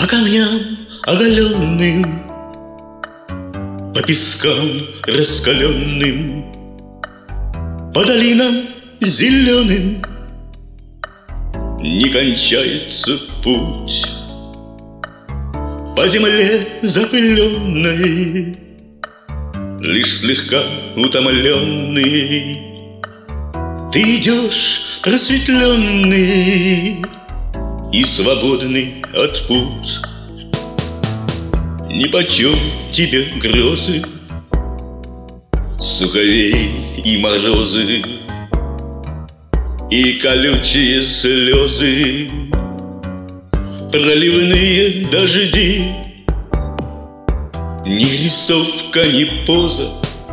По камням оголенным, по пескам раскаленным, по долинам зеленым не кончается путь. По земле запыленной, лишь слегка утомленный, ты идешь просветленный и свободный от пут. Нипочем тебе грозы, суховей и морозы, и колючие слезы, проливные дожди. Ни рисовка, ни поза,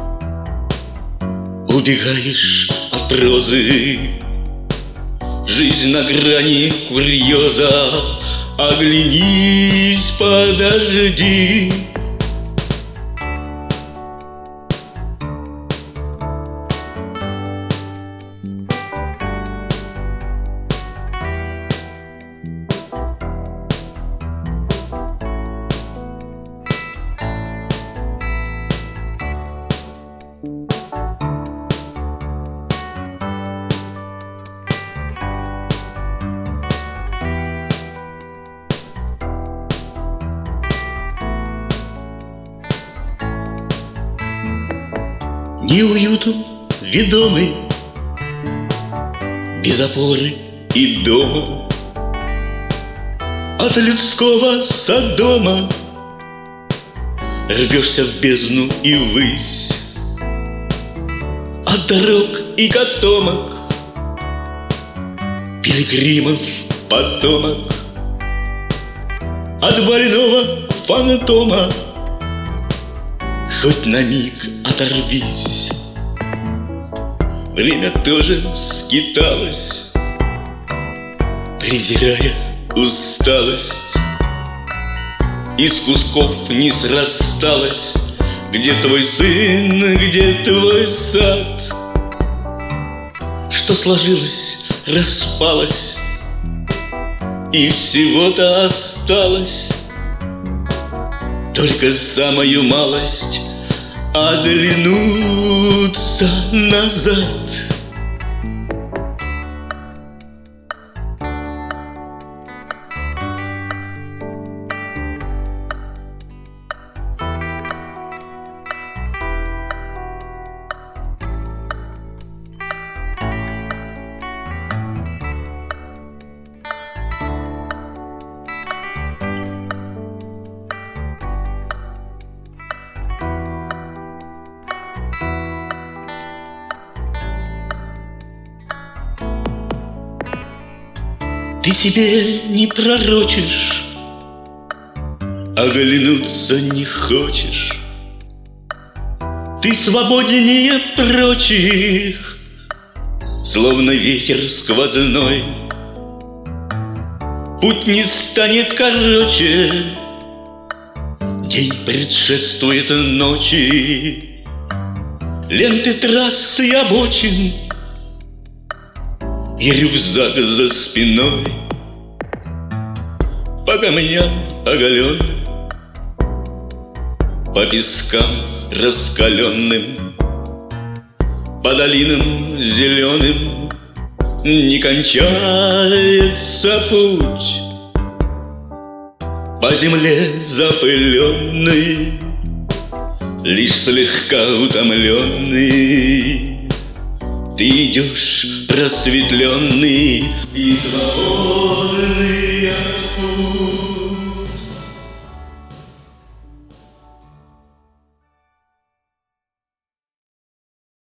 убегаешь от прозы. Жизнь на грани курьеза, оглянись, подожди. Ни уютом ведомый, без опоры и дома, от людского Содома рвешься в бездну и ввысь. От дорог и котомок, пилигримов потомок, от больного фантома хоть на миг оторвись. Время тоже скиталось, презирая усталость. Из кусков не срасталось, где твой сын, где твой сад. Что сложилось, распалось, и всего-то осталось только самую малость оглянуться назад. Ты себе не пророчишь, оглянуться не хочешь. Ты свободнее прочих, словно ветер сквозной. Путь не станет короче, день предшествует ночи. Ленты трасс и обочин и рюкзак за спиной. По камням оголенным, по пескам раскаленным, по долинам зеленым не кончается путь. По земле запыленной, лишь слегка утомленный, ты идешь просветленный и свободный от путь.